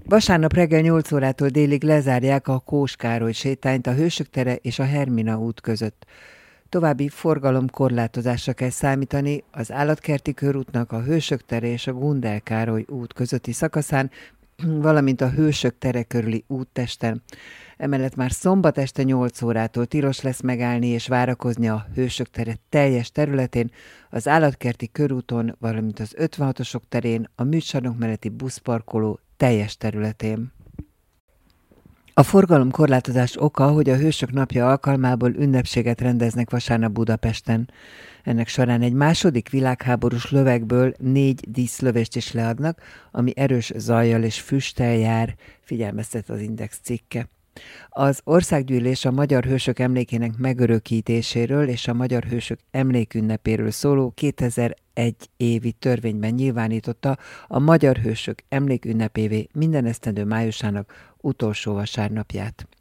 Vasárnap reggel 8 órától délig lezárják a Kós Károly sétányt a Hősök tere és a Hermina út között. További forgalomkorlátozásra kell számítani az Állatkerti körútnak a Hősök tere és a Gundel Károly út közötti szakaszán, valamint a Hősök tere körüli úttesten. Emellett már szombat este 8 órától tilos lesz megállni és várakozni a Hősök tere teljes területén, az Állatkerti körúton, valamint az 56-osok terén, a műcsarnok melletti buszparkoló teljes területén. A forgalomkorlátozás oka, hogy a Hősök napja alkalmából ünnepséget rendeznek vasárnap Budapesten. Ennek során egy második világháborús lövegből 4 díszlövést is leadnak, ami erős zajjal és füsttel jár, figyelmeztet az Index cikke. Az országgyűlés a magyar hősök emlékének megörökítéséről és a magyar hősök emlékünnepéről szóló 2001 évi törvényben nyilvánította a magyar hősök emlékünnepévé minden esztendő májusának utolsó vasárnapját.